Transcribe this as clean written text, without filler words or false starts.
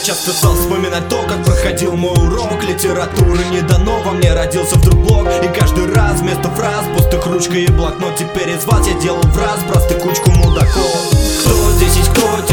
часто стал вспоминать то, как проходил мой урок литературы. Не дано, во мне родился вдруг блок. И каждый раз вместо фраз пустых ручка и блокнот. Теперь из вас я делал враз простых кучку мудаков. Кто здесь есть кто?